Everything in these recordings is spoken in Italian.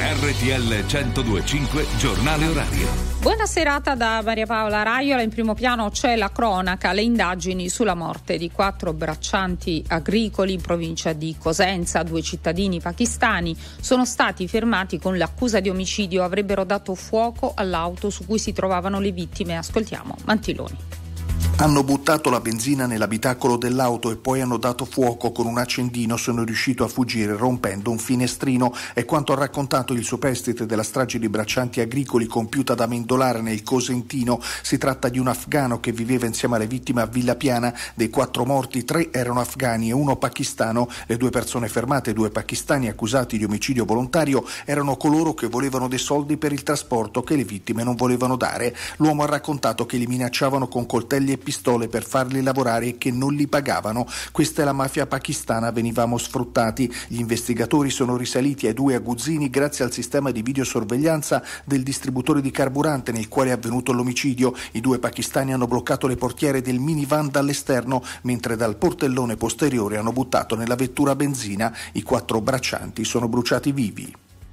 RTL 102.5 Giornale Orario. Buona serata da Maria Paola Raiola. In primo piano c'è la cronaca, le indagini sulla morte di 4 braccianti agricoli in provincia di Cosenza. 2 cittadini pakistani sono stati fermati con l'accusa di omicidio, avrebbero dato fuoco all'auto su cui si trovavano le vittime. Ascoltiamo Mantiloni. Hanno buttato la benzina nell'abitacolo dell'auto e poi hanno dato fuoco con un accendino. Sono riuscito a fuggire rompendo un finestrino. È quanto ha raccontato il superstite della strage di braccianti agricoli compiuta da Mendolare nel Cosentino. Si tratta di un afgano che viveva insieme alle vittime a Villa Piana. Dei 4 morti, 3 erano afgani e 1 pakistano. Le 2 persone fermate, 2 pakistani accusati di omicidio volontario, erano coloro che volevano dei soldi per il trasporto che le vittime non volevano dare. L'uomo ha raccontato che li minacciavano con coltelli e pistole per farli lavorare e che non li pagavano. Questa è la mafia pakistana, venivamo sfruttati. Gli investigatori sono risaliti ai 2 aguzzini grazie al sistema di videosorveglianza del distributore di carburante nel quale è avvenuto l'omicidio. I 2 pakistani hanno bloccato le portiere del minivan dall'esterno, mentre dal portellone posteriore hanno buttato nella vettura benzina. I 4 braccianti sono bruciati vivi.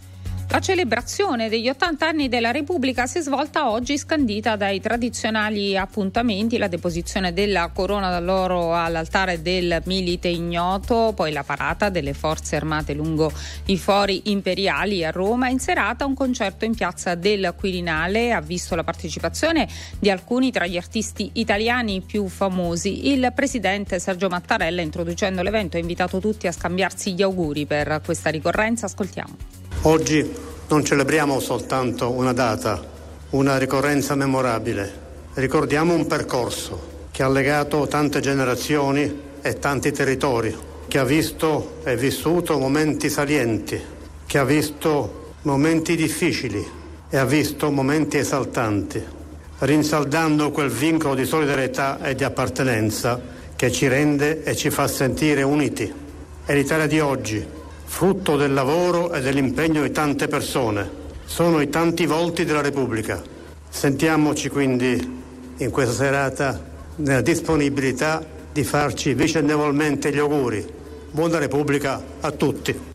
La celebrazione degli 80 anni della Repubblica si è svolta oggi, scandita dai tradizionali appuntamenti, la deposizione della corona d'alloro all'altare del Milite Ignoto, poi la parata delle forze armate lungo i fori imperiali a Roma. In serata un concerto in piazza del Quirinale ha visto la partecipazione di alcuni tra gli artisti italiani più famosi. Il presidente Sergio Mattarella, introducendo l'evento, ha invitato tutti a scambiarsi gli auguri per questa ricorrenza. Ascoltiamo. Oggi non celebriamo soltanto una data, una ricorrenza memorabile. Ricordiamo un percorso che ha legato tante generazioni e tanti territori, che ha visto e vissuto momenti salienti, che ha visto momenti difficili e ha visto momenti esaltanti, rinsaldando quel vincolo di solidarietà e di appartenenza che ci rende e ci fa sentire uniti. È l'Italia di oggi, frutto del lavoro e dell'impegno di tante persone. Sono i tanti volti della Repubblica. Sentiamoci quindi in questa serata nella disponibilità di farci vicendevolmente gli auguri. Buona Repubblica a tutti.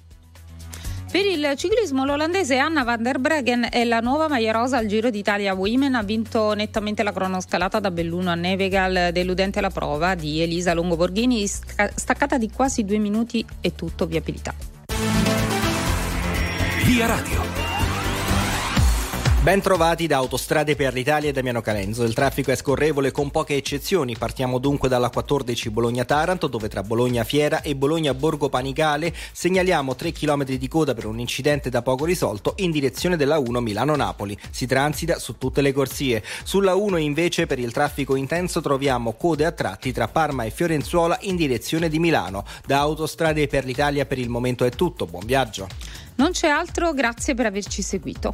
Per il ciclismo, l'olandese Anna van der Breggen è la nuova maglia rosa al Giro d'Italia Women. Ha vinto nettamente la cronoscalata da Belluno a Nevegal, deludente la prova di Elisa Longo Borghini, staccata di quasi 2 minuti e tutto viabilità. Via Radio. Ben trovati da Autostrade per l'Italia e Damiano Calenzo. Il traffico è scorrevole con poche eccezioni. Partiamo dunque dalla 14 Bologna-Taranto, dove tra Bologna Fiera e Bologna Borgo Panigale segnaliamo 3 km di coda per un incidente da poco risolto in direzione della 1 Milano-Napoli. Si transita su tutte le corsie. Sulla 1 invece per il traffico intenso troviamo code a tratti tra Parma e Fiorenzuola in direzione di Milano. Da Autostrade per l'Italia per il momento è tutto. Buon viaggio. Non c'è altro, grazie per averci seguito.